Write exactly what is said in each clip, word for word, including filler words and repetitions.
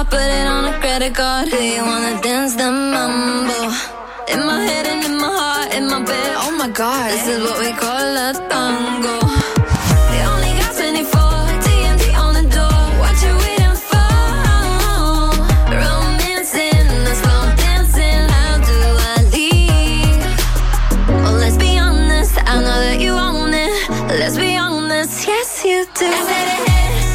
put it on a credit card. Do you wanna dance the mambo? In my head and in my heart, in my bed. Oh my God, this is what we call a tango. They only got twenty-four, T N T on the door. What you waiting for? Romancing, the slow dancing. How do I leave? Well, let's be honest, I know that you own it. Let's be honest, yes you do. I said it.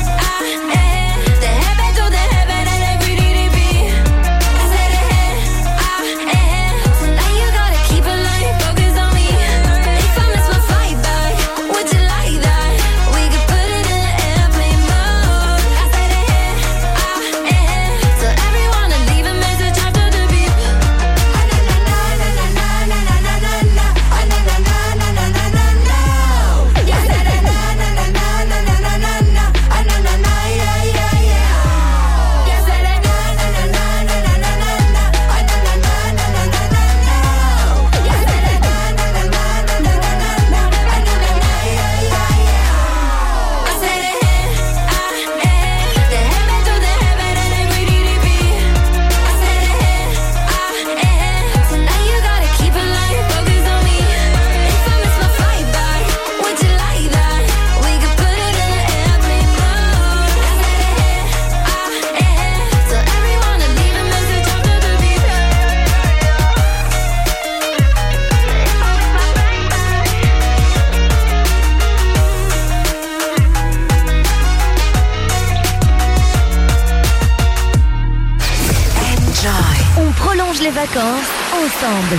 Les vacances ensemble.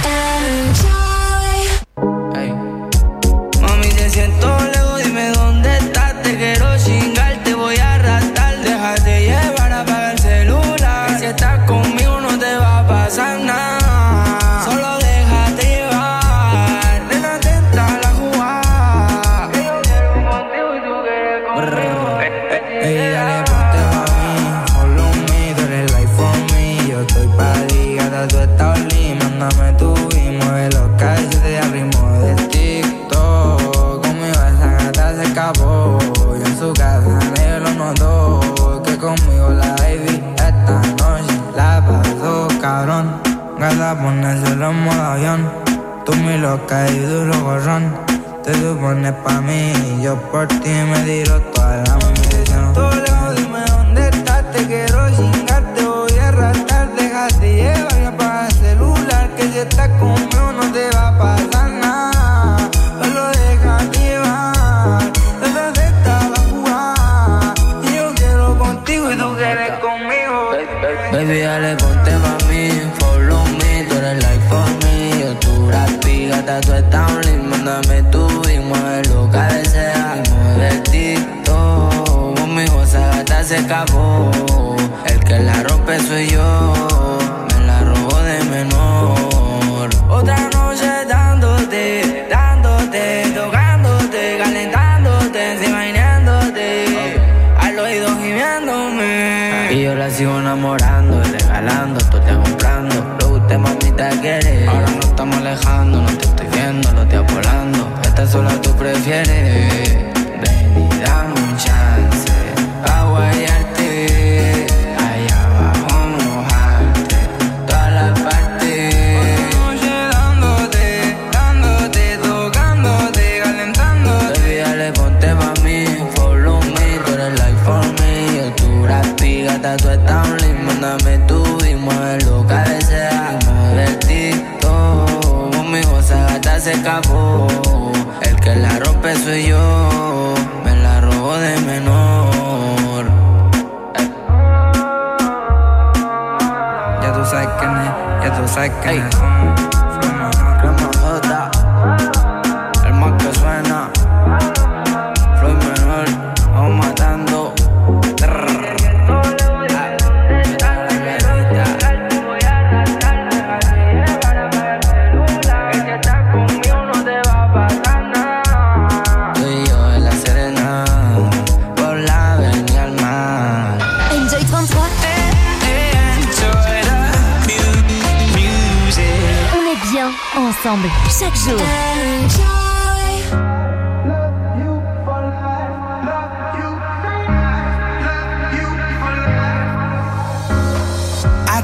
Hey. Mami, te siento lejos, dime dónde estás. Te quiero chingar, te voy a arrastrar. Déjate llevar, apaga el celular. Que si estás conmigo no te va a pasar nada. Solo déjate llevar. Ven atenta a la jugada. Que yo quiero contigo y tú quieres conmigo. Ey, dale, ponte pa' mí. Follow me, tú eres life for me. Yo estoy pa' ti. Tú estás lindo, mándame tu y mueve los calles de ritmo del TikTok. Conmigo esa gata se escapó. Yo en su casa negro lo notó. Que conmigo la baby esta noche la pasó cabrón. Gata ponérselo en modo avión. Tú mi loca y duro gorrón. Te supones pa' mí y yo por ti me tiro toda la munición. Todo lejos, dime dónde estás. Te quiero chingar, te voy a arrastrar. Déjate llevar. Que si estás conmigo no te va a pasar nada. Solo déjate llevar. Desde esta la jugada. Y yo quiero contigo y tú quieres conmigo. Baby, dale, ponte pa' mí. Follow me, tú eres life for me. Yo tu rapi, gata, tú estás lindo. Mándame tú y mueve lo que deseas. Y mueve el TikTok. Conmigo esa gata se escapó. El que la rompe soy yo. De menor. Otra noche dándote, dándote, tocándote, calentándote, imaginándote, oh. Al oído gimiéndome. Y yo la sigo enamorando, regalando, tú te comprando. Lo que usted mamita quiere. Ahora nos estamos alejando, no te estoy viendo, lo estoy apolando. Esta sola tú prefieres. Ven y dame un chance a guayarte. Allá abajo mojarte. Toda la parte. Otra noche dándote, dándote, tocándote, calentándote. Baby, dale, ponte pa' mí. Follow me, tú eres life for me. Yo tu rapi, gata, tú estás lindo. Mándame tú y mueve lo que deseas. Y mueve el TikTok. Conmigo esa gata se escapó. El que la rompe soy yo. Me la robo de menor. Eh. Ya tú sabes quién es, ya tú sabes quién es. Crema J, el más que suena. Floyd menor, vamos matando. Ensemble, chaque jour.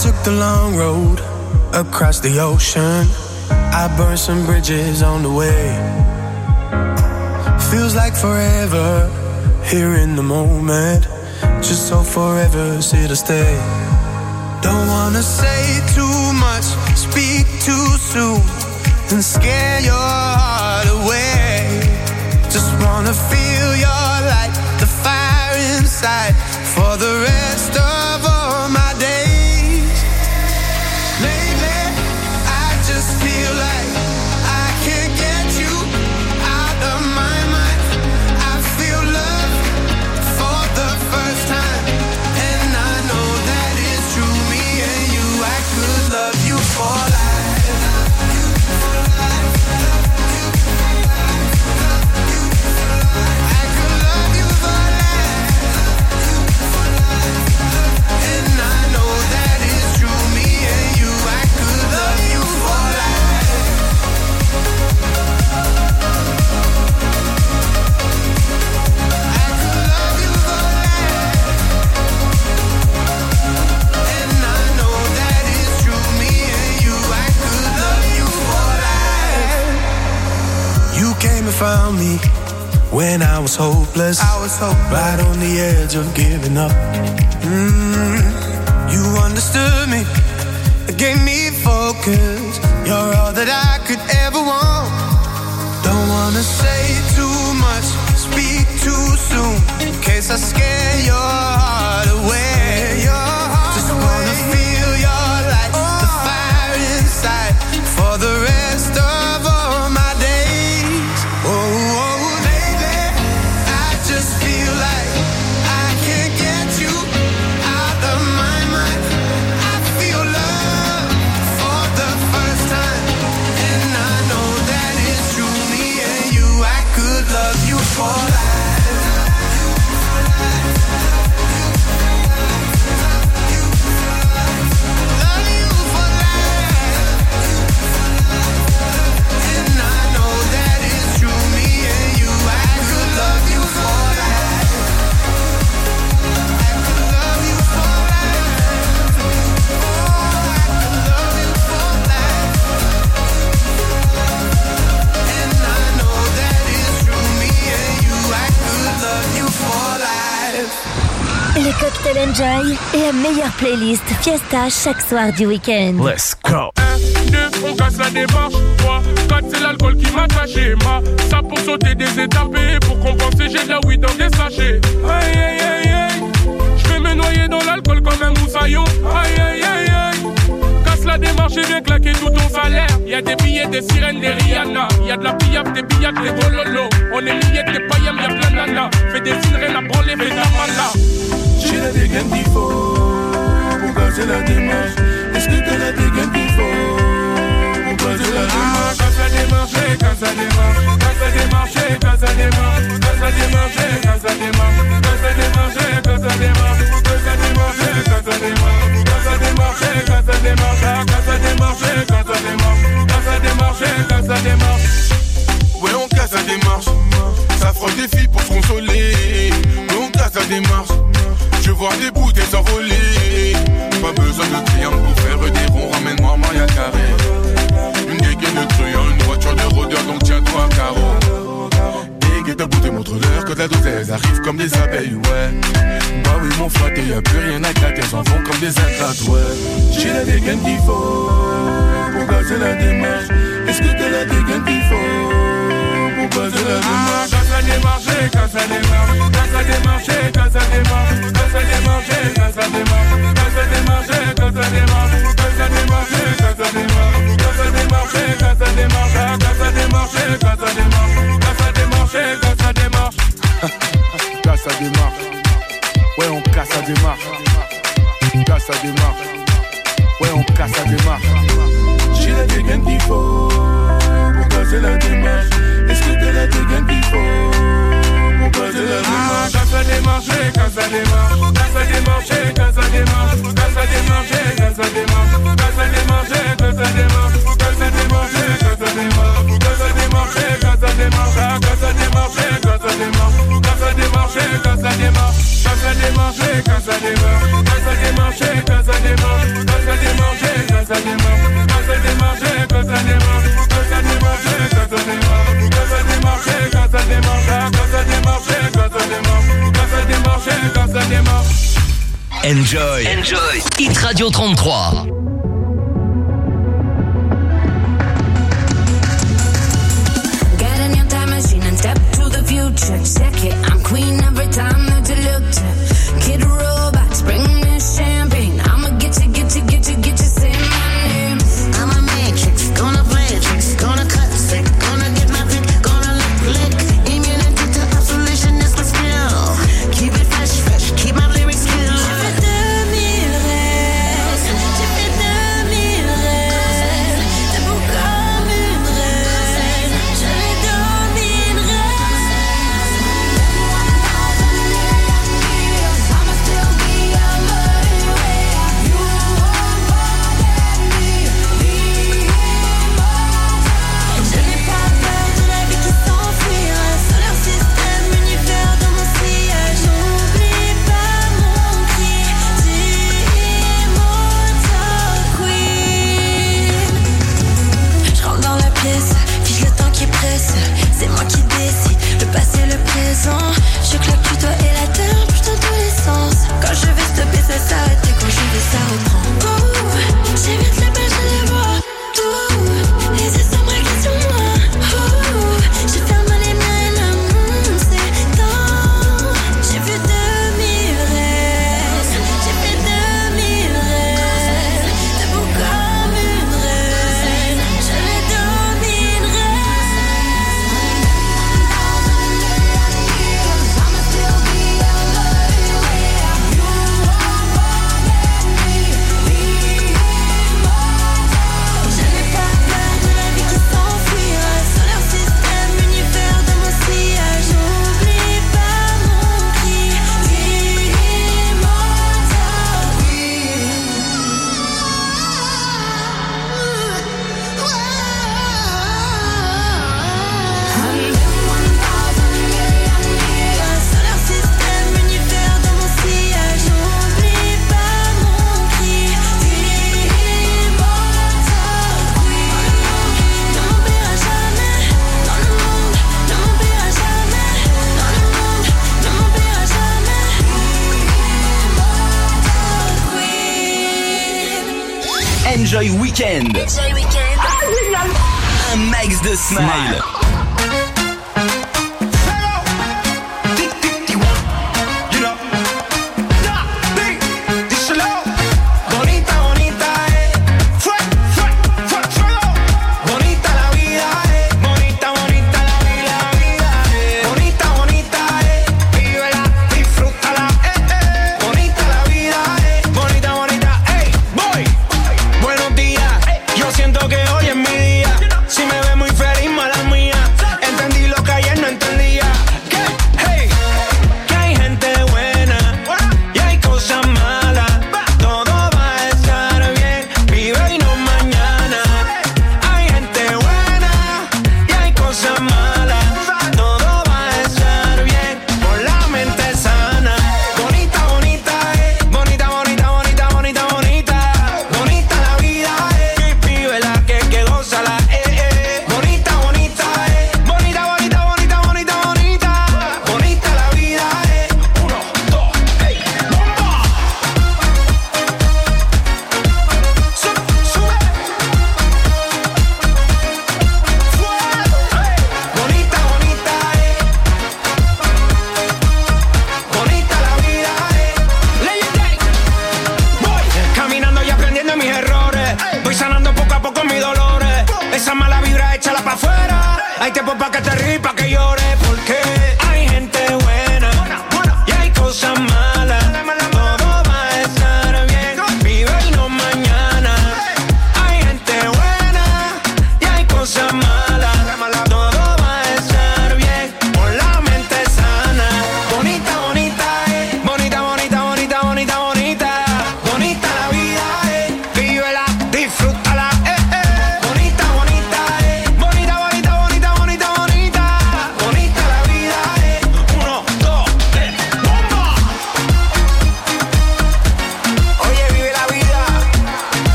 took the long road across the ocean. I burned some bridges on the way. Feels like forever here in the moment. Just so forever's here to stay. Don't wanna say too much, speak too soon, and scare your heart away. Just wanna feel your light, the fire inside, for the rest of all my days. Lately, I just feel like I can't get you out of my mind. I feel love for the first time, and I know that it's true. Me and you, I could love you for life. I could love you for life. And I know that it's true. Me and you, I could love you for life. I could love you for life. And I know that it's true. Me and you, I could love you for life. You came and found me when I was hopeless. I was hopeless. Right on the edge of giving up. Mm, you understood me, gave me focus. You're all that I could ever want. Don't wanna say too much, speak too soon, in case I scare your heart away. Just wanna feel your light, the fire inside, for the rest of all my days. Oh, oh, baby, I just feel like I can't get you out of my mind. I feel love for the first time, and I know that it's true. Me and you, I could love you for life. Love you for life. And I know that it's true. Me and you, I could love you for life. I could love you for life. Oh, I could love you for life. And I know that it's true. Me and you, I could love you for life. Le Cocktail Enjoy est la meilleure playlist Fiesta chaque soir du week-end. Let's go. un, deux, on casse la démarche. trois, quatre, c'est l'alcool qui m'a caché. Ma, ça pour sauter des étapes et pour compenser, j'ai de la weed dans des sachets. Aïe, aïe, aïe, aïe. Je vais me noyer dans l'alcool comme un moussaillon. Aïe, aïe, aïe, aïe. Casse la démarche et viens claquer tout ton salaire. Y'a des billets, des sirènes, des Rihanna. Y'a de la pillave, des billets, des gololo. On est milliers, des païens, y'a plein de nanas. Fais des signes, rien à branler, fais de la mala. J'ai la dégaine qu'il faut pour casser la démarche. Est-ce que t'as la dégaine qu'il faut pour casser la démarche? Casse la démarche, casse la démarche. Casse la démarche, casse la démarche. Casse la démarche, casse la démarche. Casse la démarche, casse la démarche. Casse la démarche, casse la démarche. Casse la démarche, casse la démarche. Casse la démarche, casse la démarche. Casse la démarche, casse la démarche. Ouais, on casse la démarche. Ça frotte des filles pour se consoler. Ouais, on casse la démarche. Je vois des bouteilles s'envoler. Pas besoin de triangle pour faire des ronds. Ramène-moi Maria Carré. Une dégaine de truand, une voiture de rôdeur, donc tiens-toi carreau. Et ta bouteille montre-leur que de la doselle arrive comme des abeilles, ouais. Bah oui, mon frotté, y'a plus rien à gratter, elles en vont comme des ingrates, ouais. J'ai la dégaine qu'il faut pour casser la démarche. Est-ce que t'as la dégaine qu'il faut pour casser la démarche? Casse la démarche, casse la démarche. Casse la démarche, casse la démarche. Casse la démarche, casse la démarche. Casse la démarche, casse la démarche. Casse la démarche, casse la démarche. Casse la démarche, casse la démarche. Casse la démarche, casse la démarche. Casse la démarche, casse la démarche. Casse la démarche. Ouais, on casse la démarche. Casse la démarche. Ouais, on casse la démarche. J'ai la dégaine qu'il faut pour casser la démarche. Est-ce que t'as la dégaine qu'il faut pour casser la démarche? Casse la démarche, casse la démarche. Casse la démarche, casse la démarche. Casse la démarche, casse la démarche. Casse la démarche, casse la démarche. Casse la démarche, casse la démarche. Casse la démarche, casse la démarche. Casse la démarche, casse la démarche. Casse la démarche, casse la démarche. Casse la démarche, casse la démarche. Casse la démarche, casse la démarche. Casse la Enjoy. Enjoy. Hit Radio trente-trois. Get in your time machine and step to the future. Check it, I'm queen every time that you look to. Kid robots, bring me champagne. I'ma get you, get you, get you, get you, say my name. I'm a matrix, gonna play a tricks, gonna cut sick, gonna get my pick, gonna lick, lick. Immunity to isolation is my skill. Keep it fresh, fresh, keep my lyrics skill. J'ai fait deux mille rêves, j'ai fait deux mille rêves. T'es beau comme une reine, je les dominerai. I'ma still be a murderer. You won't forget me, be immortal. Je n'ai pas peur de la vie qui s'enfuit. Sur leur système, univers dans mon sillage. N'oublie pas mon cri, d'immortal queen. Je rentre dans la pièce, fiche le temps qui presse. C'est moi qui décide, le passé, le présent. Je claque du doigt et la terre bouge dans tous les sens. Quand je vais stopper, ça s'arrête. Et quand je vais, ça reprend. Ouh, j'évite les pages, je les vois. Ouh, les yeux sont braqués sur moi. Ouh, je ferme les miens et le monde s'étend. J'ai vu deux mille rêves, j'ai fait deux mille rêves. T'es beau comme une reine, je les dominerai. I'ma still be a murderer. You won't forget me, be immortal. Je n'ai pas peur de la vie qui s'enfuit. Sur leur système, univers dans mon sillage. N'oublie pas mon cri, d'immortal queen. Sur leur système, univers dans mon sillage. N'oublie pas mon cri, d'immortal queen. Ne m'oubliera jamais dans le monde, ne m'oubliera jamais dans le monde, ne m'oubliera jamais. Immortal queen. Enjoy Weekend. Enjoy Weekend. Un max de smile. Bonita, bonita, eh. Fue, fue, fue, fuego. Bonita la vida, eh. Bonita, bonita la vida, la vida, eh. Bonita, bonita, eh. Vívela, disfrútala, eh, eh. Bonita la vida, eh. Bonita, bonita, eh. Voy. Buenos días. Yo siento que hoy es mi día. Si me ves muy feliz, mala mía.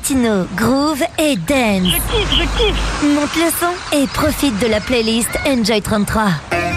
latino, groove et dance. Je kiffe, je kiffe. Monte le son et profite de la playlist Enjoy trente-trois.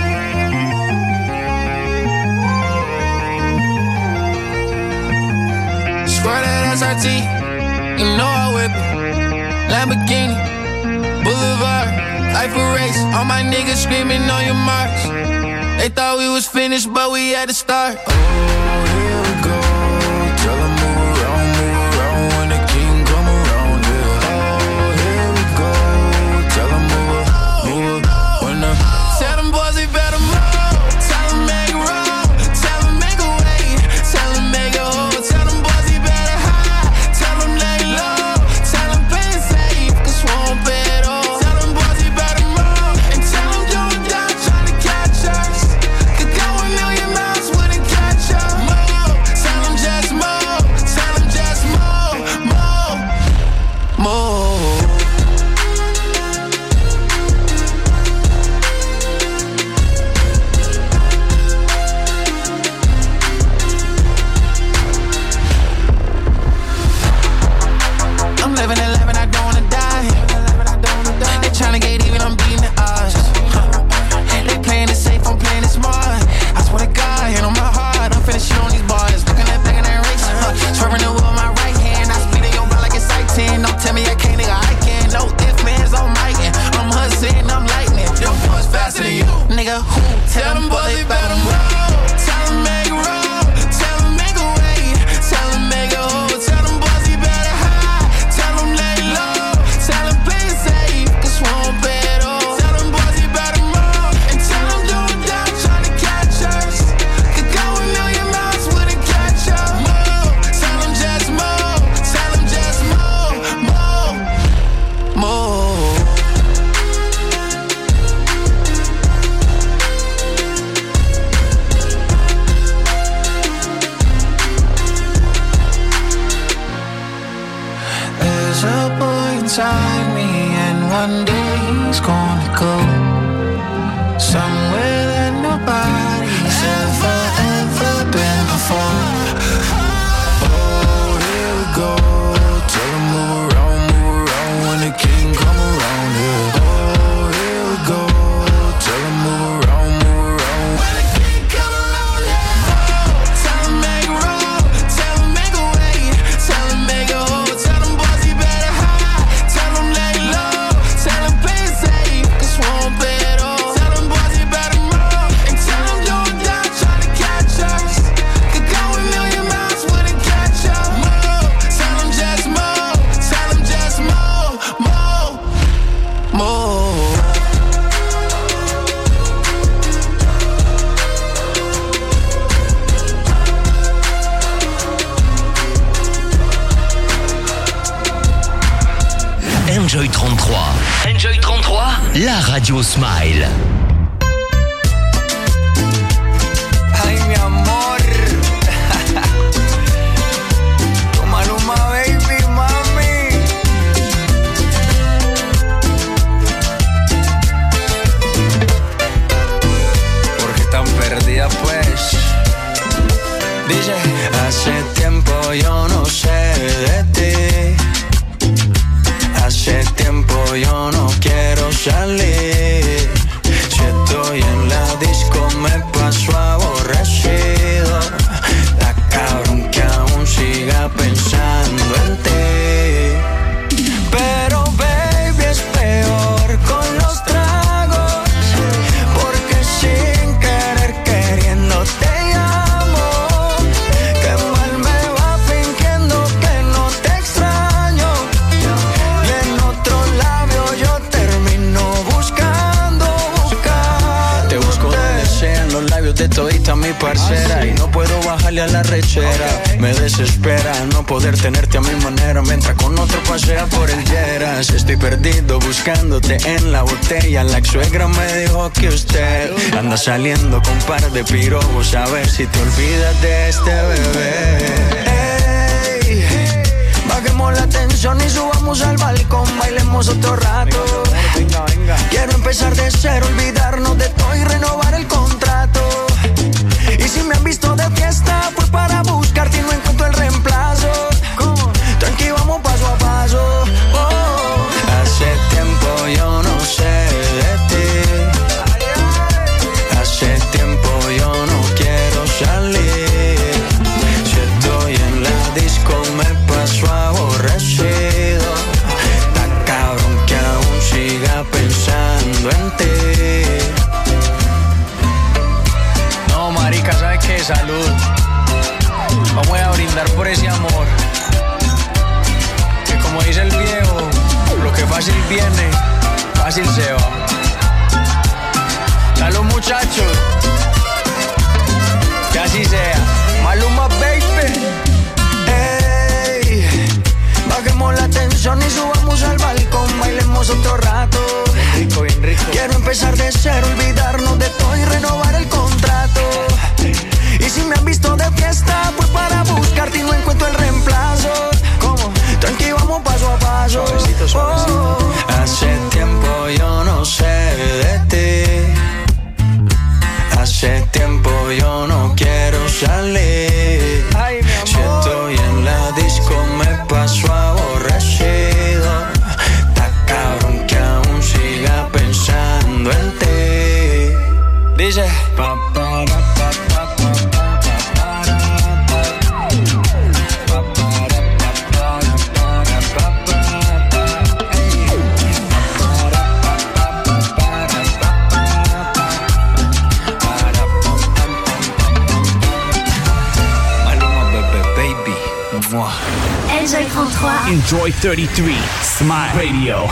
Swear that S R T, you know I whip it. Lamborghini, Boulevard, life a race. All my niggas screaming on your marks. They thought we was finished, but we had to start. Oh, here we go. Tell them move around, move around when the king come around. Yeah. Oh, here we go. Tell them move, move when the. Tell them boys they better move. Tell them make it roll. Tell them make a way. Tell them make it hold. Tell them boys they better hide. Tell them lay low. Tell them play it safe, cause won't bet all. Tell them boys they better move. And tell them don't die trying to catch us. Could go a million miles, wouldn't catch up. Move. Tell them just move. Tell them just move. Move. Move. I'm living and living, I don't wanna die. They tryna get even, I'm beating the odds. They playing it safe, I'm playing it smart. I swear to God, hand on my heart, I'm finna shit on these bars. Looking at back in that race, uh, swerving the wheel with my right hand. I speed in your blood like it's sight ten. Don't tell me I can't, nigga, I can. No if, man's on mic, and I'm hustling, I'm lightning. Your boys faster than you, nigga. Who? Tell them boys they better roll. Tell them make it roll. Tell them make a way. Tell them make it hold. Tell them boys they better hide. Tell them lay low. Tell them play it safe, cause won't bet all. Tell them boys they better move. And tell them don't die trying to catch us. Could go a million miles, wouldn't catch up. Move. Tell them just move. Tell them just move. Move. Move. There's a boy inside me, and one day he's gonna go somewhere that nobody's ever, ever been before. Oh, here we go. Tell him move around, move around when the king come around. Yeah. Oh, here we go. Tell him move around, move around when the king come around. Yeah. Oh, tell him make it roll. Tell him make a way. Tell him make it hold. Tell them boys he better hide. Tell them lay low. Tell them play it safe, cause won't bet all. Tell them boys he better move. And tell them don't die trying to catch us. Could go a million miles, wouldn't catch up. Move. Tell them just move. Tell them just move. Move. Move. Enjoy trente-trois. Enjoy trente-trois, la radio Smile. Ay, mi amor. Tu Maluma, baby, mami. ¿Por qué tan perdida, pues? Dice, hace tiempo yo no sé de ti. Hace tiempo yo no quiero salir. Si estoy en la disco me paso aborrecido. La cabrón que aún siga pensando en ti. Pero baby es peor con los tragos, porque sin querer queriendo te llamo. Que mal me va fingiendo que no te extraño. Y en otro labio yo termino buscando, buscando. Te busco donde sean los labios de todita mi parcera. Y no puedo bajarle a la rechera. Me desespera no poder tenerte a mi manera, mientras con otro pasea por el Lleras. Estoy perdido buscándote en la botella. La ex suegra me dijo que usted anda saliendo con par de pirobos. A ver si te olvidas de este bebé. Ey, bajemos la tensión y subamos al balcón. Bailemos otro rato. Venga, venga. Quiero empezar de cero, olvidarnos de todo y renovar el contrato. Y si me han visto de fiesta, fue para buscarte y no encuentro el reemplazo. ¿Cómo? Tranqui, vamos paso a paso. pensando en ti. No, marica, ¿sabes qué? Salud. Vamos a brindar por ese amor. Que como dice el viejo, lo que fácil viene, fácil se va. Salud, muchachos. Que así sea. Maluma, baby. Ey, bajemos la tensión y subamos al balcón. Bailemos otro rato. Bien rico, bien rico. Quiero empezar de cero, olvidarnos de todo y renovar el contrato. Y si me han visto de fiesta, pues para buscarte y no encuentro el reemplazo. ¿Cómo? Tranqui, vamos paso a paso. Suavecito, suavecito. Oh, hace tiempo yo no sé de ti. Hace tiempo yo no quiero salir. Ay, mi amor. Si estoy en la disco me paso aborrecido. Está cabrón que aún siga pensando en ti. Dice pa, pa, pa, pa, pa, pa, pa, pa, Enjoy trente-trois. Enjoy thirty-three. Smile Radio.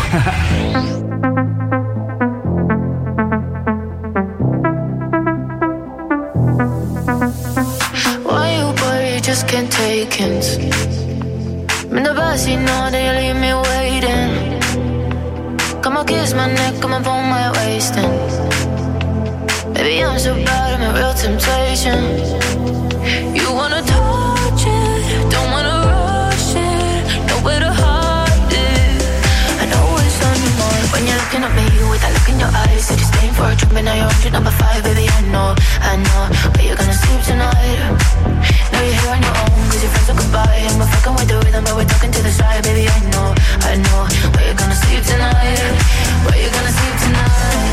Why you worry, just can't take hints. In the backseat, know that you leave me waiting. Come on, kiss my neck, come on, pull my waist in. Baby, I'm so bad, I'm a real temptation. You wanna touch it, don't wanna rush it, nowhere to hide it. I know it's on your mind when you're looking at me with that look in your eyes. Said you're staying for a trip and now you're on to number five. Baby, I know, I know, where you're gonna sleep tonight. Now you're here on your own, cause your friends are goodbye. And we're fucking with the rhythm, but we're talking to the side. Baby, I know, I know, where you're gonna sleep tonight. Where you're gonna sleep tonight.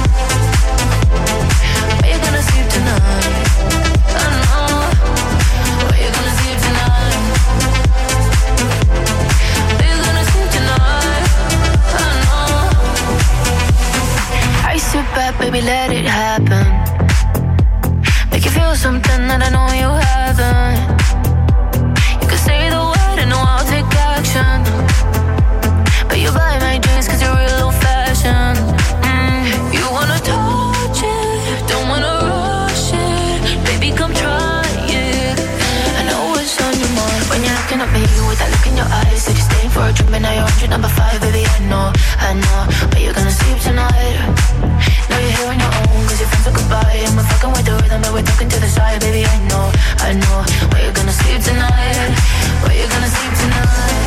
Where you gonna sleep tonight? I know. Where you gonna sleep tonight? Where you gonna sleep tonight? I know. I sit back, baby, let it happen. Make you feel something that I know you haven't. You can say the word and know I'll take action. But you buy my drinks cause you're real old fashioned. Mm. You wanna touch it, don't wanna rush it. Baby, come try it. I know what's on your mind when you're looking at me with that look in your eyes. Said you're staying for a trip and now you're on to number five. Baby, I know, I know, but you're gonna sleep tonight. Now you're here on your own cause your friends are goodbye. And we're fucking with the rhythm but we're talking to the side. Baby, I know, I know, where you're gonna sleep tonight. Where you're gonna sleep tonight.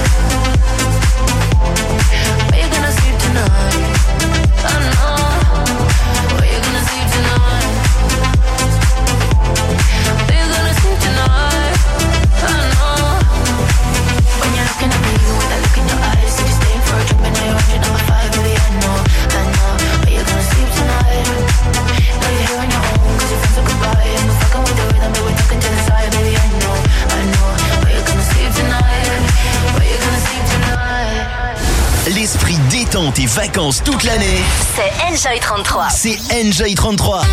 Where you gonna sleep tonight? I know. Where you gonna sleep tonight? Where you gonna sleep tonight? I know. When you're looking at me with that look in your eyes, said you're staying for a trip and now you're on your number five. Baby, I know, I know. Where you gonna sleep tonight? Now you're here on your own cause your friends are goodbye. And we're fucking with the rhythm but we're talking to the side. Baby, I know, I know. Where you gonna sleep tonight? Where you gonna sleep tonight? L'esprit détente et vacances toute l'année, C'est Enjoy trente-trois. c'est Enjoy trente-trois.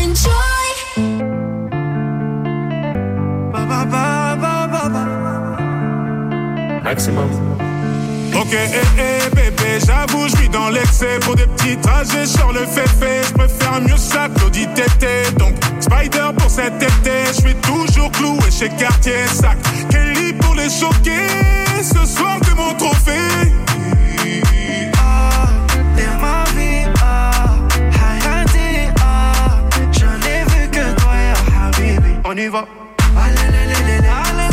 Maximum. Ok, eh, eh, bébé, j'avoue, je vis dans l'excès. Pour des petits trajets sur le féfé, je préfère mieux ça que l'audit tété. Donc, Spider pour cet été, je suis toujours cloué chez Cartier. Sac, Kelly pour les choquer. Ce soir, que mon trophée. Ah, t'es ma vie, ah, Hayati, ah, j'en ai vu que toi, ya Habibi. On y va. Allez,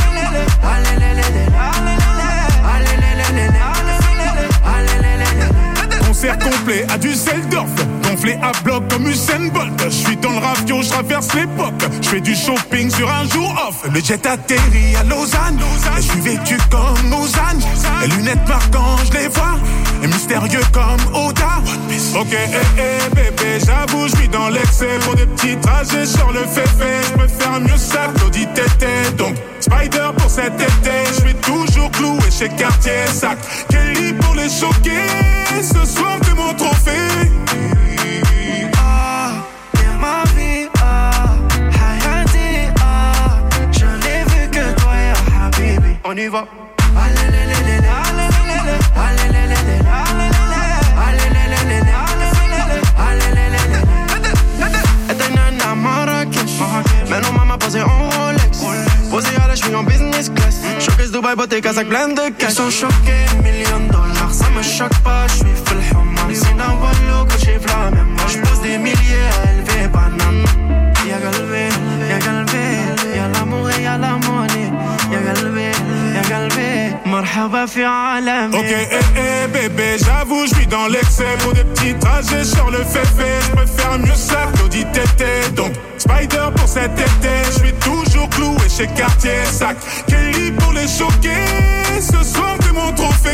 Concert complet à Düsseldorf, gonflé à bloc comme Usain Bolt. Je suis dans le ravio, je traverse l'époque. Je fais du shopping sur un jour off. Le jet atterrit à Lausanne. Et je suis vêtu comme Lausanne. Les lunettes marquant, je les vois. Et mystérieux comme Oda. Ok, eh, eh, bébé, j'avoue, je vis dans l'excès. Pour des petits trajets sur le féfé, je préfère mieux ça que l'audit tété. Donc, Spider pour cet été, je suis toujours cloué chez Cartier. Sac, Kelly pour les choquer. Ce soir, que mon trophée. y va. Esta nena Marrakech, menos mamá posé en Rolex. Posé à la j'suis en business class. Showcase Dubaï, beauté, Kazakh, plein de cash. Ils sont choqués, millions de dollars, ça me choque pas, j'suis full human. C'est un wallo que j'ai flammé, moi j'pose des milliers à élever banane. Y'a galvé, y'a galvé, y'a l'amour et y'a la monnaie. Y'a galvé, y'a galvé, marhaba fi alam. Ok, eh, eh, bébé, j'avoue, j'vis dans l'excès. Pour des petits trajets sur le féfé, j'peux faire mieux ça que Claudie Tété. Donc, Spider pour cet été, j'suis toujours cloué chez Cartier Sac. Kelly pour les choquer, ce soir t'es mon trophée.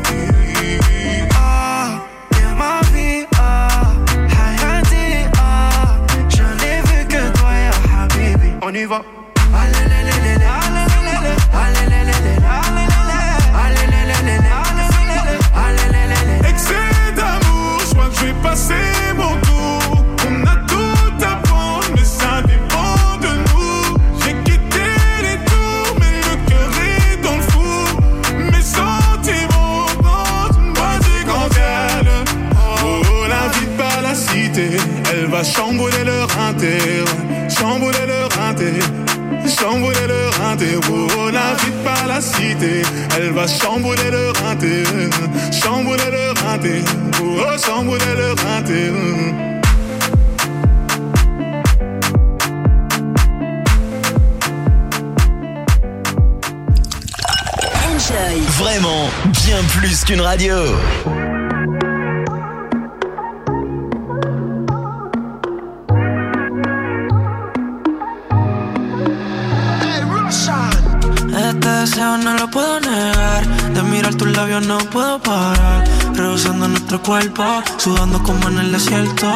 Ah, y'a ma vie, ah, hayati, ah, j'en ai vu que toi, ya habibi. On y va. Excès d'amour, j'crois que j'vais passer mon tour. On a tout à prendre, mais ça dépend de nous. J'ai quitté les tours, mais le cœur est dans le four. Mes sentiments montent, moi j'ai grand elle. Oh, l'invite pas la cité, elle va chambouler leur inter. Chambouler leur inter. Chambouler le rinté, oh, l'invite pas la cité. Elle va chambouler le rinté. Chambouler le rinté, oh, chambouler le rinté. Enjoy. Vraiment, bien plus qu'une radio. No lo puedo negar, de mirar tus labios no puedo parar. Rehusando nuestro cuerpo, sudando como en el desierto,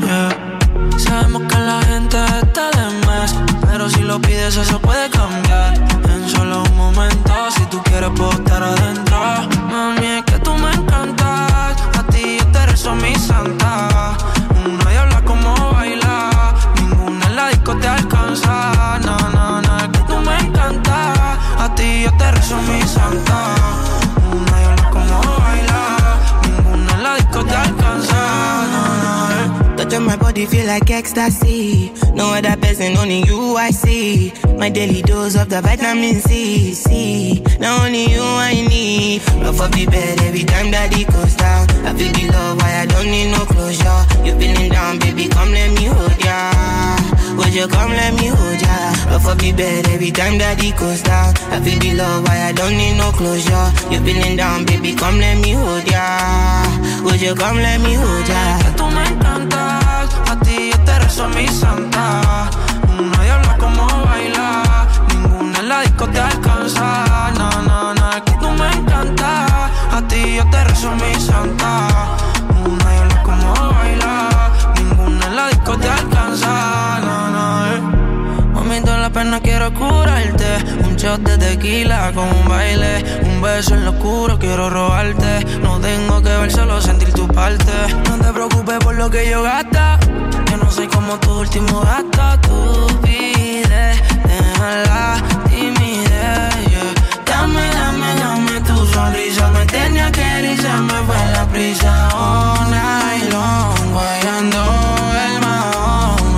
yeah. Sabemos que la gente está de más, pero si lo pides eso puede cambiar. En solo un momento, si tú quieres puedo estar adentro. Mami, es que tú me encantas, a ti yo te rezo mi santa. Nadie habla como bailar, ninguna en la disco te alcanza. No, no, no, es que tú me encantas, a ti yo te rezo mi santa. Nadie habla como bailar, ninguna en la disco te alcanza. No, no, eh. Touch on my body feel like ecstasy. No other person, only you I see. My daily dose of the vitamin C, C. Now only you I need. Love for the bed every time that it goes down. I feel the love, why I don't need no closure. You feeling down, baby, come let me hold ya. Would you come let me hold ya? Love for the bed every time that it goes down. I feel the love, why I don't need no closure. You feeling down, baby, come let me hold ya. Would you come let me hold ya? Que tú me encantas, a ti yo te rezo mi santa. Nadie habla como bailar, ninguna en la disco te alcanza. No, no, no, es que tú me encantas, a ti yo te rezo mi santa. Nadie habla como bailar, ninguna en la disco te alcanza. No, no, eh. Mami, toda la pena quiero curarte. Un shot de tequila con un baile, un beso en lo oscuro quiero robarte. No tengo que ver, solo sentir tu parte. No te preocupes por lo que yo gasta, yo no soy como tu último gasto. Tú pides, deja la timidez, yeah. Dame, dame, dame tu sonrisa. Me tenía que ir y se me fue la prisa. All night long, guayando el mahón,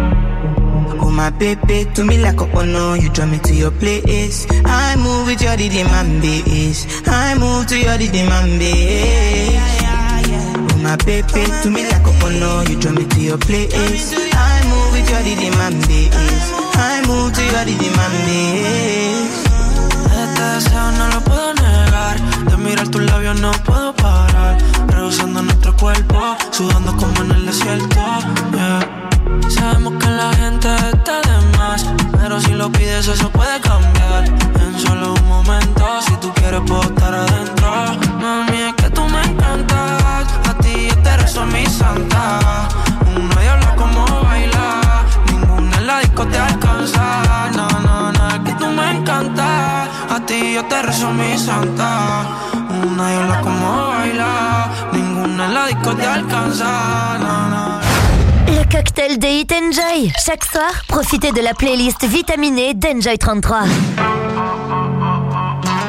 babe. Oh my baby, to me like a honor. You draw me to your place. I move with your rhythm and bass. I move to your rhythm and bass. My baby, to me like a honor. You draw me to your place. I move with your rhythm and bass. I move to your rhythm and bass. Este deseo no lo puedo negar, de mirar tus labios no puedo parar. Rehusando nuestro cuerpo, sudando como en el desierto, yeah. Sabemos que la gente está de más, pero si lo pides eso puede cambiar. En solo un momento, si tú quieres puedo estar adentro. Mami, es que tú me encantas, a ti yo te rezo mi santa. Nadie habla como bailar, ninguna en la disco te alcanza. No, no, no, es que tú me encantas, a ti yo te rezo mi santa. Nadie habla como bailar, ninguna en la disco te alcanza. No, no. Le cocktail de Hit Enjoy. Chaque soir, profitez de la playlist vitaminée d'Enjoy trente-trois.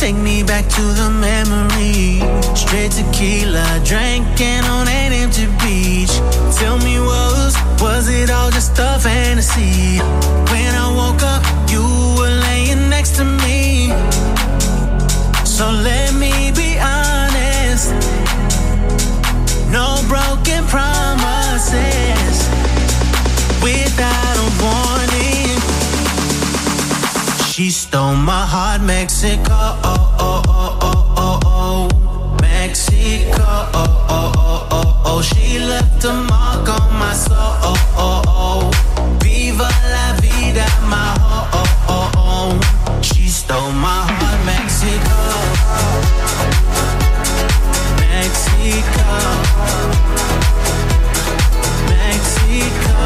take me back to the memory. Straight tequila, drinking on an empty beach. Tell me, was, was it all just a fantasy? When I woke up, you were laying next to me. So let me be honest, no broken promises without a warning. She stole my heart, Mexico, oh, oh, oh, oh, oh, oh. Mexico, oh, oh, oh, oh, oh. She left a mark on my soul, oh, oh, oh. Viva la vida, my oh, oh, oh, oh. She stole my heart, Mexico, Mexico, Mexico.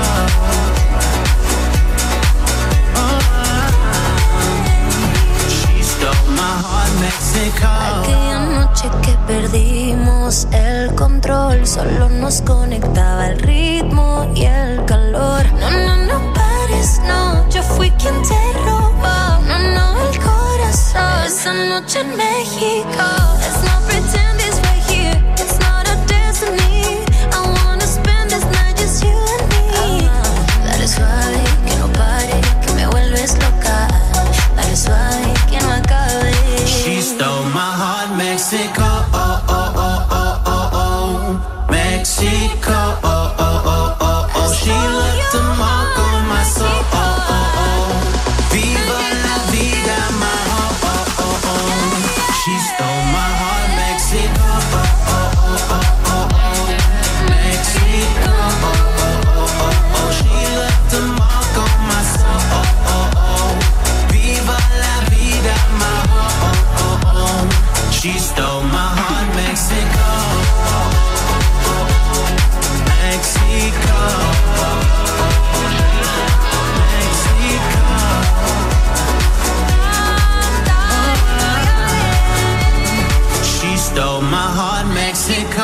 Aquella noche que perdimos el control, solo nos conectaba el ritmo y el calor. No, no, no pares, no, yo fui quien te robó. No, no, el corazón. Esa noche en México. Let's not pretend it's right here, it's not a destiny. I wanna spend this night just you and me. Dale suave, que no pare, que me vuelves loca. Dale suave, que no acabe. She stole my heart, Mexico, oh, oh, oh, oh, oh, oh. Mexico, oh, oh, oh, oh, oh. She left a mark on my soul, oh, oh, oh. Viva la vida, my oh, oh, oh, oh. She stole my heart, Mexico, oh, oh, oh, oh, oh, oh. Mexico, oh, oh, oh, oh, oh. She left a mark on my soul, oh, oh, oh. Viva la vida, my oh, oh, oh, oh. She stole my heart, Mexico, Mexico, Mexico. She stole my heart, Mexico.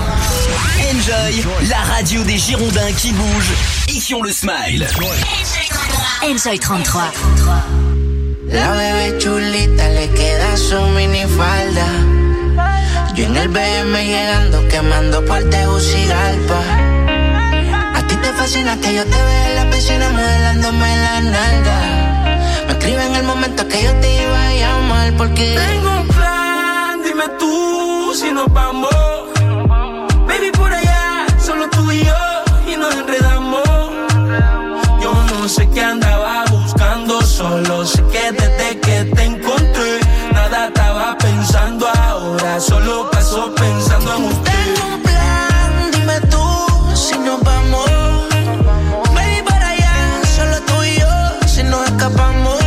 Enjoy, la radio des Girondins qui bougent et qui ont le smile. Enjoy trente-trois. La bebé chulita le queda su minifalda. Yo en el B M llegando, quemando por Tegucigalpa. A ti te fascina que yo te vea en la piscina modelándome la nalga. Me escribe en el momento que yo te iba a llamar porque tengo un plan, dime tú si nos vamos. Baby, por allá, solo tú y yo, y nos enredamos. Yo no sé qué andaba buscando, solo sé que desde que te encontré nada estaba pensando ahora, solo paso pensando en usted. Tengo un plan, dime tú si nos vamos. Baby, para allá, solo tú y yo, si nos escapamos.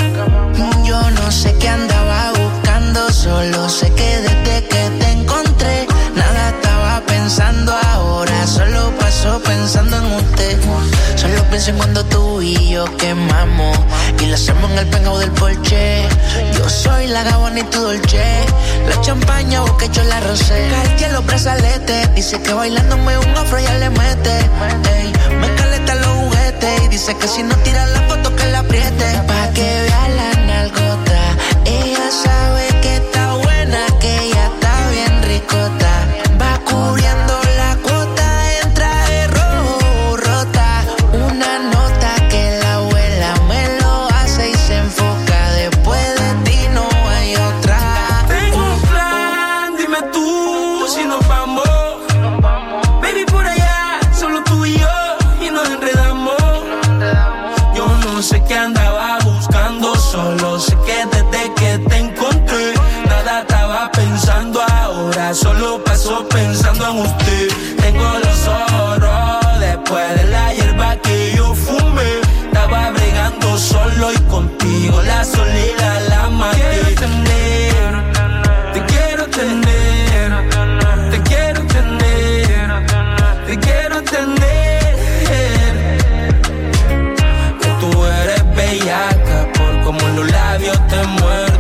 Yo no sé qué andaba buscando, solo sé que desde que te encontré nada estaba pensando ahora, solo paso pensando en usted. Solo pienso en cuando tú y yo quemamos y lo hacemos en el penthouse del Porsche. Yo soy la Gabbana y tu Dolce, la champaña, vos que yo la rosé. Cartier los brazaletes, dice que bailándome un afro ya le mete. Ey, me caleta los juguetes y dice que si no tira la foto que la apriete. Pa' que vea la nalgota, ella sabe que está buena, que ella está bien ricota. Va cubriendo la cuota en traje rojo rota. Una nota que la abuela me lo hace y se enfoca. Después de ti no hay otra. Tengo un plan, dime tú si nos vamos. Baby, por allá, solo tú y yo, y nos enredamos. Yo no sé qué andaba buscando, solo sé que desde que te encontré nada estaba pensando ahora, solo paso pensando en usted. Tengo los ojos rojos después de la hierba que yo fumé. Estaba bregando solo y contigo la solera la maté. Te quiero tener, te quiero tener, te quiero tener. Que tú eres bellaca por como los labios te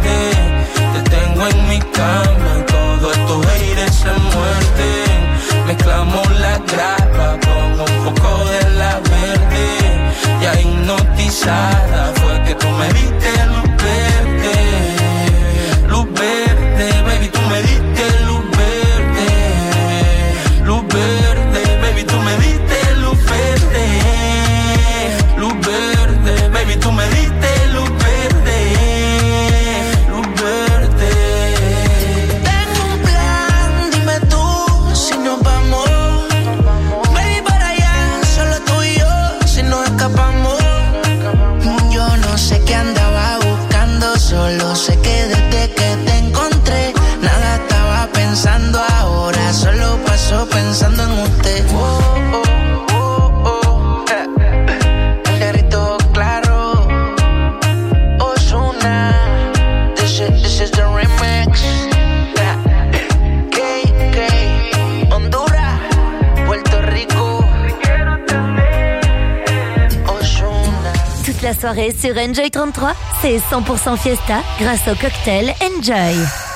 muerden. Te tengo en mi cama y todos estos haters se muerden. Me soirée sur Enjoy trente-trois, c'est cent pour cent fiesta grâce au cocktail Enjoy.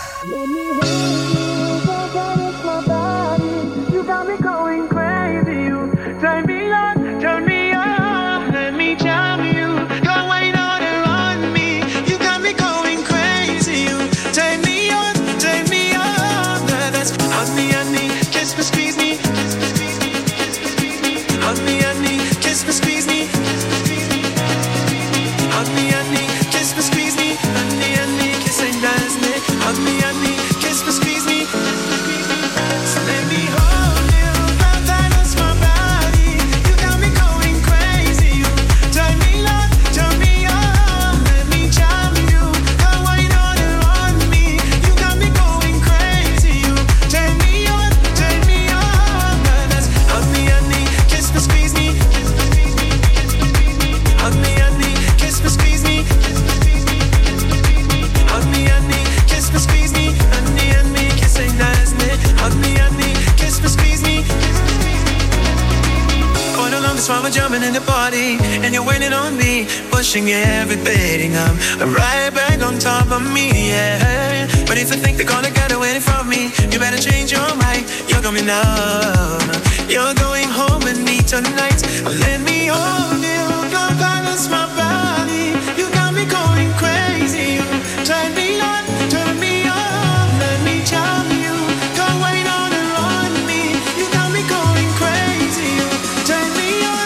Jumping in the party and you're waiting on me, pushing every betting I'm, I'm right back on top of me, yeah. But if you think they're gonna get away from me, you better change your mind. You're coming now, you're going home with me tonight. Let me hold you, don't balance my body. You got me going crazy. You turn me on, turn me on. Let me charm you, don't wait on and on me. You got me going crazy. You turn me on.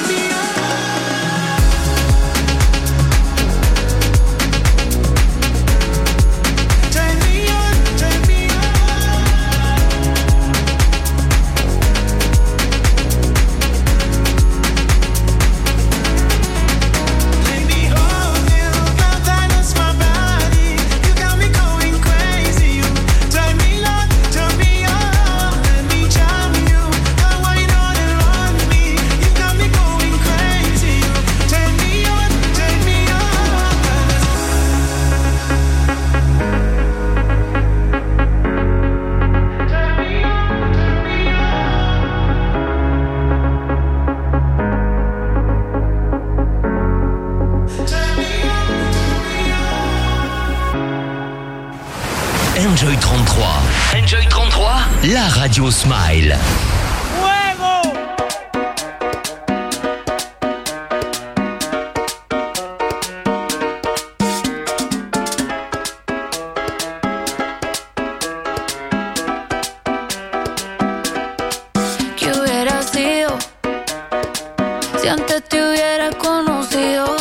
Enjoy trente-trois. Enjoy trente-trois, la radio Smile. ¿Qué hubiera sido si antes te hubiera conocido?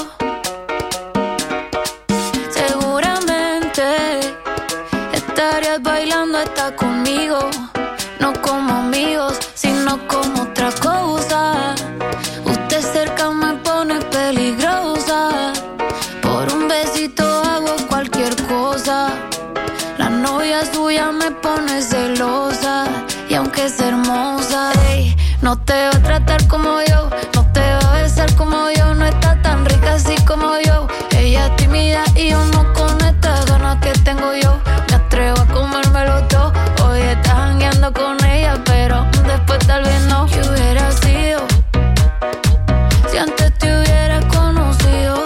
Estarías bailando hasta conmigo, no como amigos, sino como otra cosa. Usted cerca me pone peligrosa, por un besito hago cualquier cosa. La novia suya me pone celosa, y aunque es hermosa, ey, no te va a tratar como yo, no te va a besar como yo, no está tan rica así como yo. Ella es tímida y yo no con estas ganas que tengo yo. Me atrevo a comérmelo todo. Hoy estás jangueando con ella, pero después tal vez no. ¿Qué hubiera sido si antes te hubiera conocido?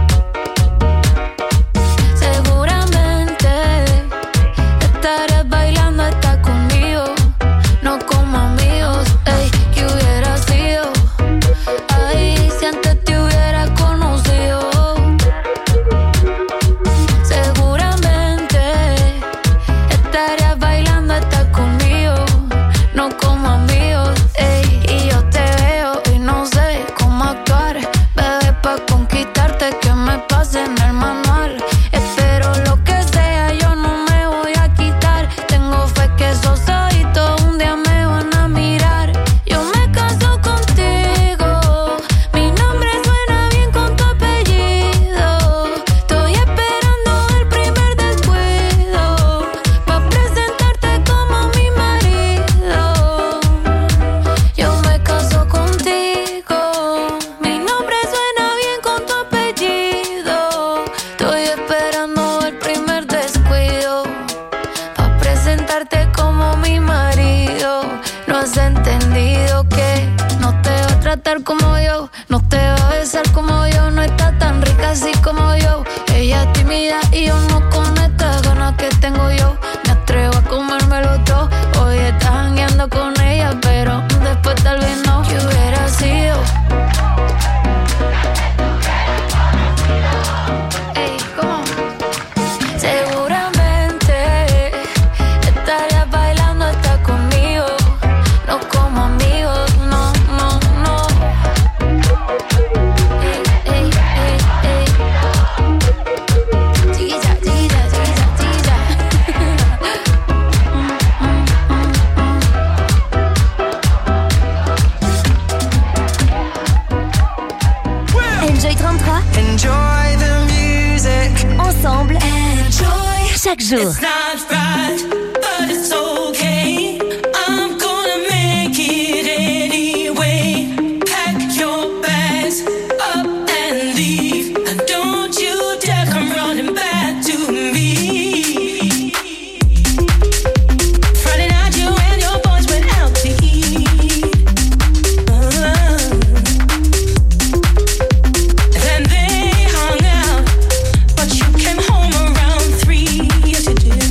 Seguramente estarías bailando hasta conmigo, no como amigos. Ey, ¿qué hubiera sido? Ay, si antes te hubiera conocido. Seguramente estarías bailando hasta conmigo, no como amigos. Ey, y yo te veo y no sé cómo actuar, bebé, pa' conquistarte que me pase en el manual. Espero lo que sea, yo no me voy a quitar. Tengo fe que esos ojitos un día me van a mirar. Yo me caso contigo, mi nombre suena bien con tu apellido. Estoy esperando el primer descuido pa' presentarte como mi marido. Yo me caso contigo, mi nombre suena bien con tu apellido. Estoy esperando el primer descuido pa' presentarte como mi marido. No has entendido que no te va a tratar como yo, no te va a besar besar como yo, no está tan rica así como yo. Ella es tímida y yo no con estas ganas que tengo yo. Me atrevo a comérmelo todo. Hoy estás jangueando con ella, pero después tal vez no. ¿Qué hubiera sido? Ey, ¿cómo? Seguramente estarías bailando hasta conmigo. No como amigos, no, no, no. Ey, ey, ey, ey. Chiquilla, chiquilla, chiquilla, chiquilla. Enjoy trente-trois. Enjoy the music. Ensemble. Enjoy. Chaque jour. It's not right, but it's okay. I'm gonna make it anyway. Pack your bags up and leave. And don't you dare come running back to me. Friday night you and your boys went out to eat. Uh-huh. Then they hung out, but you came home around three. Yes, you did.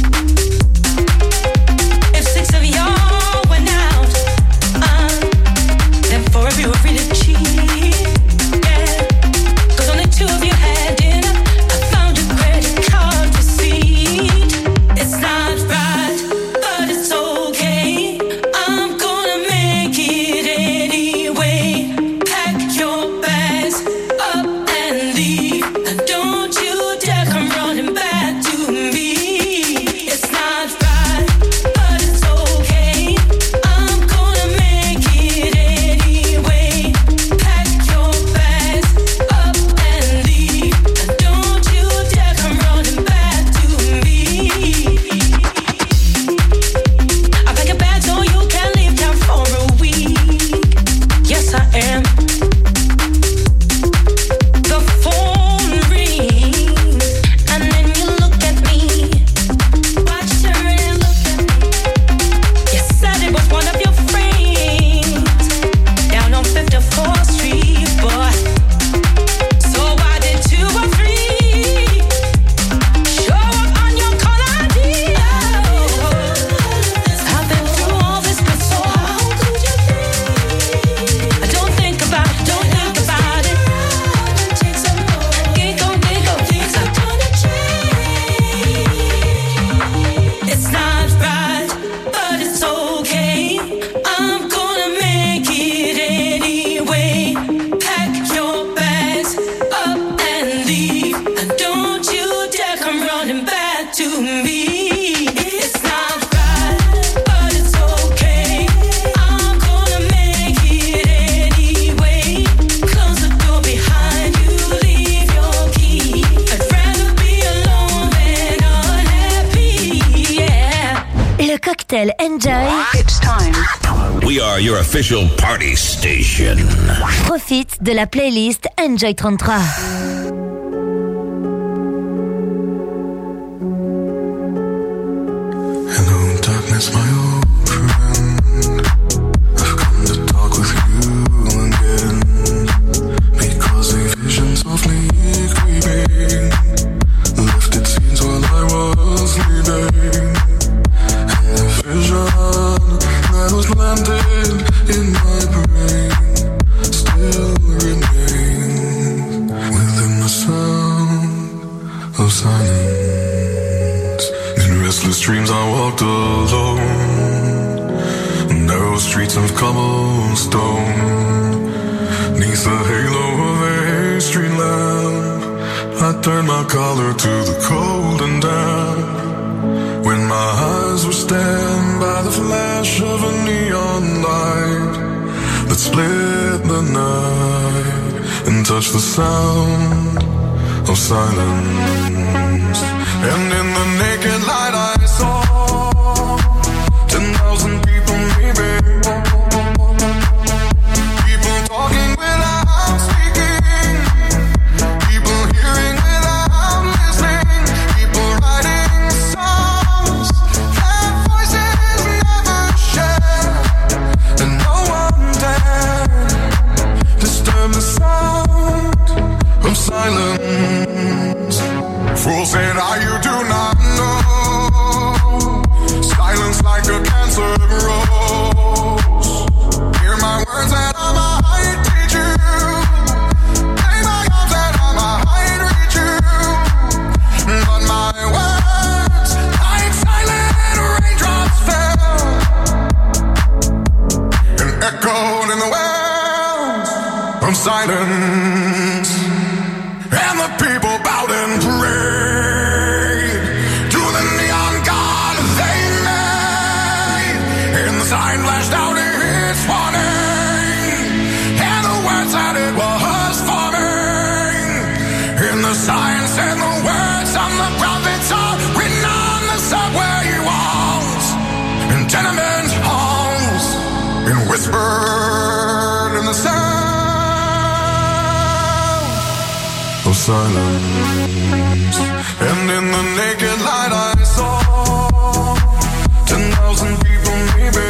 If six of y'all went out, uh, then four of you were really cheap. Yeah, 'cause only two of you had dinner. I found your credit card receipt. It's not right, but it's okay. I'm gonna make it anyway. Pack your bags up and leave. And don't you dare come running back to me. It's not right, but it's okay. I'm gonna make it anyway. Pack your bags up and leave. And don't you dare come running back to me. I pack a bag so you can leave town for a week. Yes, I am. The phone rings, and then you look at me. Watch, turn and look at me. You said it was one of your friends down on fifty-fourth Street, boy. So why did two or three show up on your call I D? I've been through all this before. How could you think? I don't think about it, don't think about it. Ginkgo, ginkgo, things are gonna change. It's not right, but it's okay. I'm gonna make it anyway. Pack your bags up and leave. And don't you dare come running back to me. It's not right, but it's okay. I'm gonna make it anyway. Close the door behind you, leave your key. I'd rather be alone than unhappy, yeah. Le cocktail Enjoy It's time. We are your official party station. profite de la playlist Enjoy trente-trois. Hello, darkness, my old friend. I've come to talk with you again. Because a vision softly creeping left its scenes while I was sleeping. And the vision that was planted in my brain still remains within the sound of silence. In restless dreams I walked alone, narrow streets of cobblestone. Neath the halo of a street lamp, I turned my collar to the cold and damp. When my eyes were stabbed by the flash of a neon light that split the night and touched the sound of silence. And in the naked light I saw ten thousand people maybe. People talking without speaking. People hearing without listening. People writing songs that voices never share. And no one dared disturb the sound and I you do not know. Silence like a cancer grows. Hear my words and I might teach you. Play my arms and I might reach you. But my words, like silent raindrops fell and echoed in the wells of silence. And the people bowed and prayed to the neon god they made. And the sign flashed out its warning, and the words that it was forming. And the sign said the words of the prophets are written on the subway walls, in tenement halls, and whispered in the sound of silence. And in the naked light I saw ten thousand people maybe.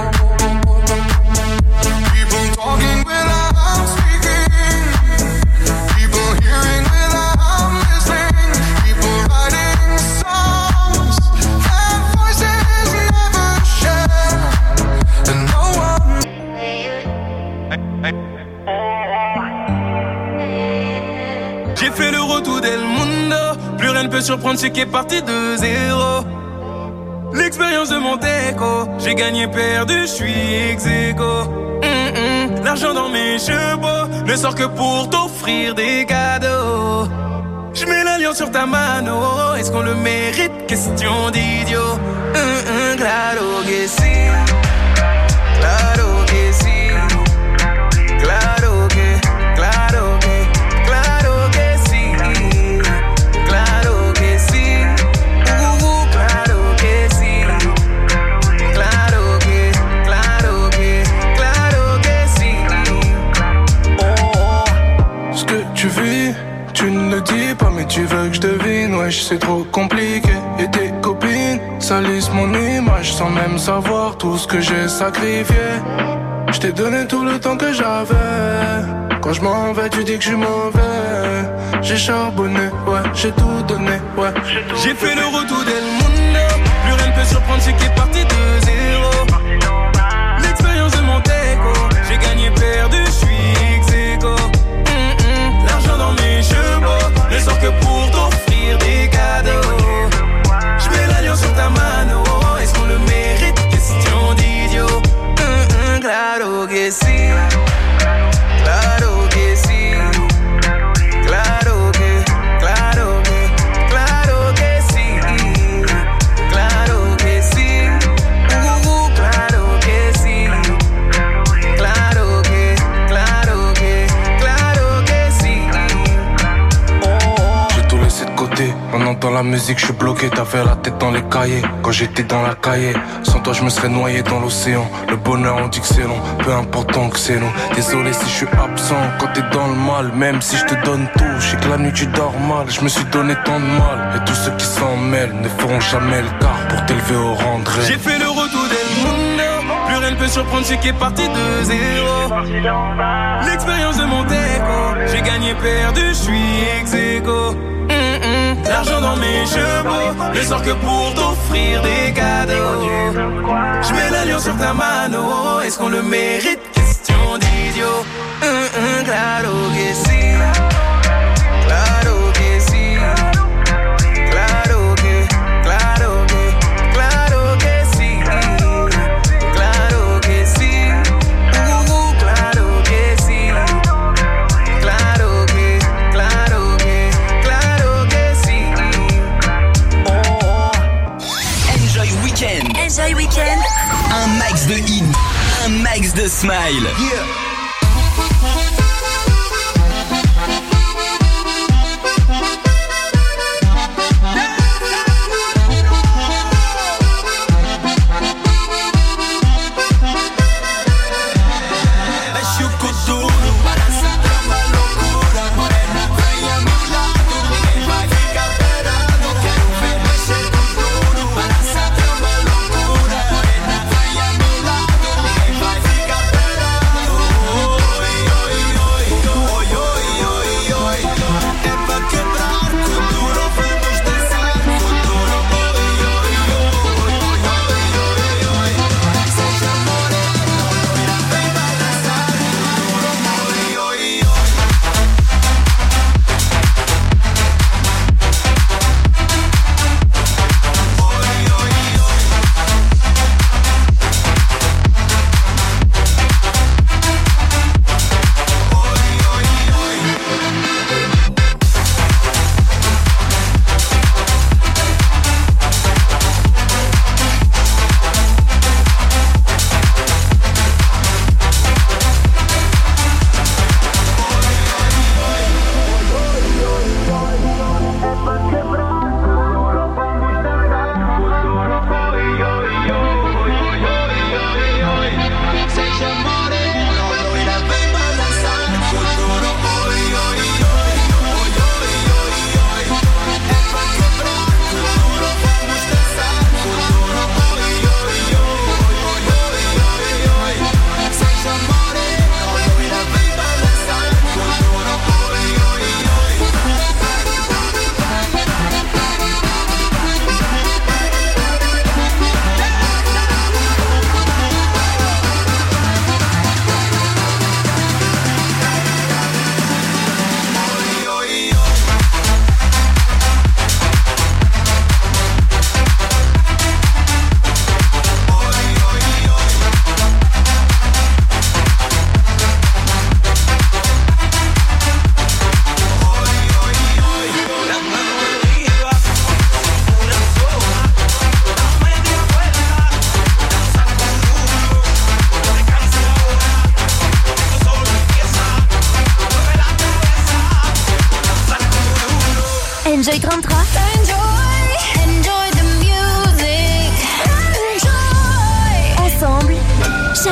People talking without speaking. People hearing without listening. People writing songs that voices never share. And no one. J'ai fait le retour del mundo. Plus rien ne peut surprendre ce qui est parti de zéro. L'expérience de mon déco. J'ai gagné, perdu, je suis ex aequo. Mm-mm. L'argent dans mes chevaux ne sort que pour t'offrir des cadeaux. Je mets l'alliance sur ta mano. Est-ce qu'on le mérite? Question d'idiot. Mm-mm. Claro que si. Claro que si. Claro que, claro que, claro que sí. Claro que sí. Uh, uh, claro que sí. Claro que, claro que, claro que sí. Oh, oh. Ce que tu vis, tu ne le dis pas, mais tu veux que je devine. Wesh, c'est trop compliqué. Et tes copines salissent mon image sans même savoir tout ce que j'ai sacrifié. Je t'ai donné tout le temps que j'avais. Quand je m'en vais, tu dis que je suis mauvais. J'ai charbonné, ouais, j'ai tout donné, ouais. J'ai fait le retour del mundo. Plus rien ne peut surprendre ce qui est parti de zéro. L'expérience de mon déco. J'ai gagné, perdu, je suis ex aequo. Mm-mm. L'argent dans mes chevaux ne sort que pour t'offrir des cadeaux. Je mets l'alliance sur ta mano. Est-ce qu'on le mérite? Question d'idiot. Mm-mm. Claro que sí. Claro que sí. Claro que, claro que, claro que sí. Claro que sí. Uh, uh, claro que sí. Claro que, claro que, claro que sí. Oh, oh. J'ai tout laissé de côté. Maintenant dans la musique, je suis bloqué. T'avais la tête dans les cahiers. Quand j'étais dans la cahier, sans toi, je me serais noyé dans l'océan. Le bonheur, on dit que c'est long. Peu important que c'est long. Désolé si je suis absent quand t'es dans le mal. Même si je te donne tout, je sais que la nuit tu dors mal. Je me suis donné tant de mal. Et tous ceux qui s'en mêlent ne feront jamais le quart pour t'élever au rang de rêve. J'ai fait le retour del mundo. Plus rien ne peut surprendre ce qui est parti de zéro. L'expérience de mon déco. J'ai gagné, perdu, je suis ex aequo. Mm-mm. L'argent dans mes chevaux ne sort que pour t'offrir des cadeaux. Je mets l'alliance sur ta mano. Est-ce qu'on le mérite? Question d'idiot. Mm-mm. Claro que sí. Claro que sí. Claro que, claro que, claro que sí. Claro que sí. Uh, uh, claro que sí. Claro que, claro que, claro que sí. Oh, oh. Enjoy Weekend. Enjoy Weekend. Un max de hits, un max de smile. Yeah. Oh,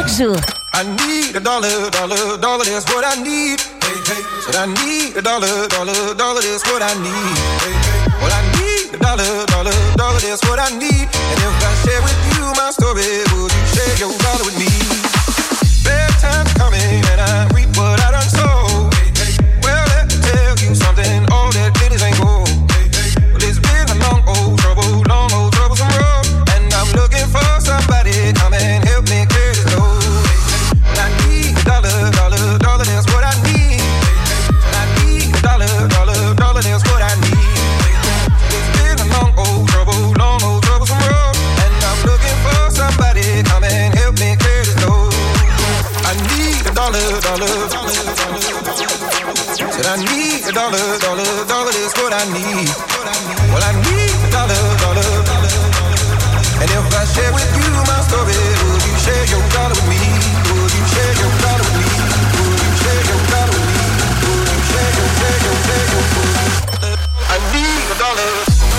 jour. I need a dollar, dollar, dollar, that's what I need. Hey, hey. Said I need a dollar, dollar, dollar, that's what I need. Hey, hey. Well, I need a dollar, dollar, dollar, that's what I need. And if I share with you my story, would you share your dollar with me? Bad times coming and I reap what I done sow. Hey, hey. Well, let me tell you something, all that glitters ain't gold. Hey, hey. Well, it's been a long old trouble, long old troublesome road. And I'm looking for somebody come and help me clear this load. Dollar, dollar, dollar, that's what I need. I need a dollar, dollar, dollar, that's what I need. It's been a long old trouble, long old troublesome road, and I'm looking for somebody come and help me clear this load. I need a dollar, dollar, dollar, dollar. Said I need a dollar, dollar, dollar, that's what I need. Well, I need a dollar, dollar, dollar. And if I share with you my story, would you share your dollar with me? Would you share your dollar with me? Would you share your dollar with me? Would you share your, share your, share your? I need a dollar.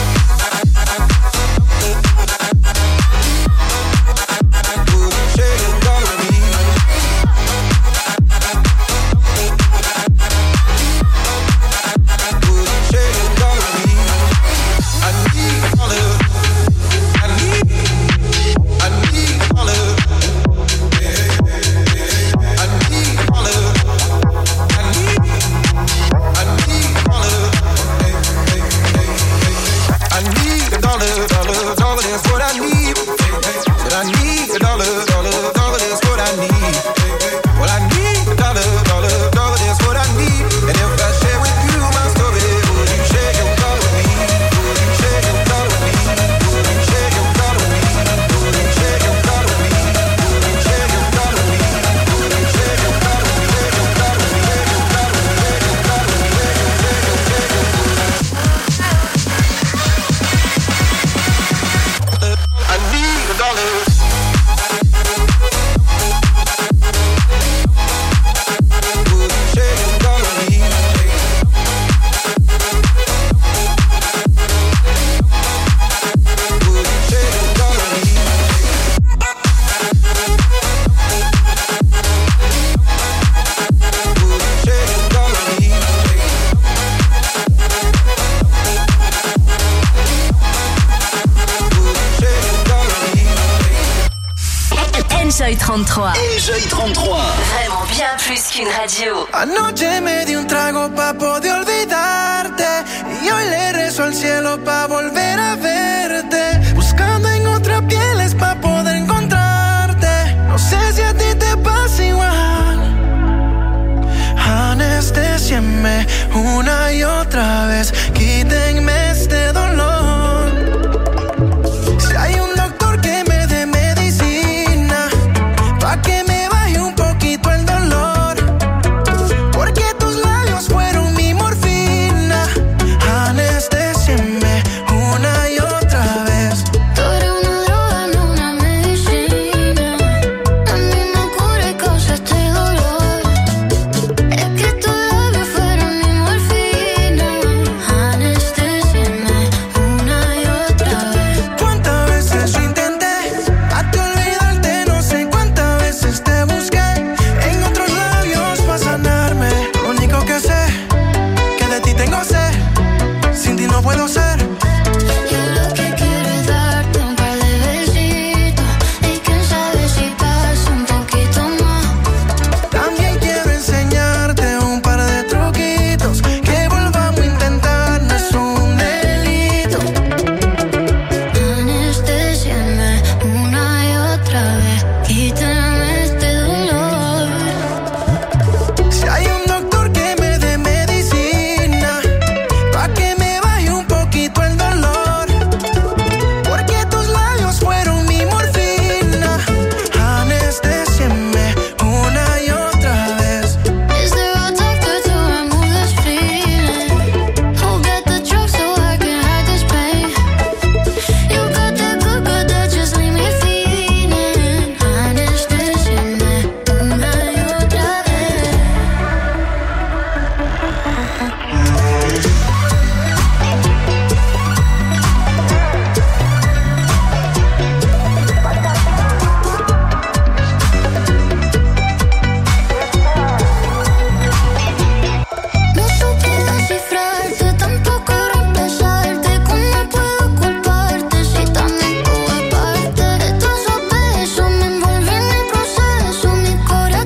Would you share your dollar with me? Would you share your dollar with me? I need a dollar. I need I need a dollar. I need a dollar. I need I need a dollar. I need a dollar, dollar, dollar, that's what I need. But I need a dollar, dollar, dollar, that's what I need. Well, I need a dollar, dollar, dollar, that's what I need. And if I share with you my story, would you share your dollar with me? Would you share your dollar with me? Would you share your dollar with me? Would you share your dollar with me? Would you share your dollar with me? Would you share your dollar with me? Share your dollar with me? Share your dollar with me? Share your dollar with me? Share your, share your, share your. I need a dollar. Would you share your dollar with me? Would you share your dollar with me? Would you share your dollar with me? Would you share your dollar with me? Enjoy trente-trois. Enjoy trente-trois. Vraiment bien plus qu'une radio. Anoche me di un trago pa' poder olvidarte y hoy le rezo al cielo pa' volver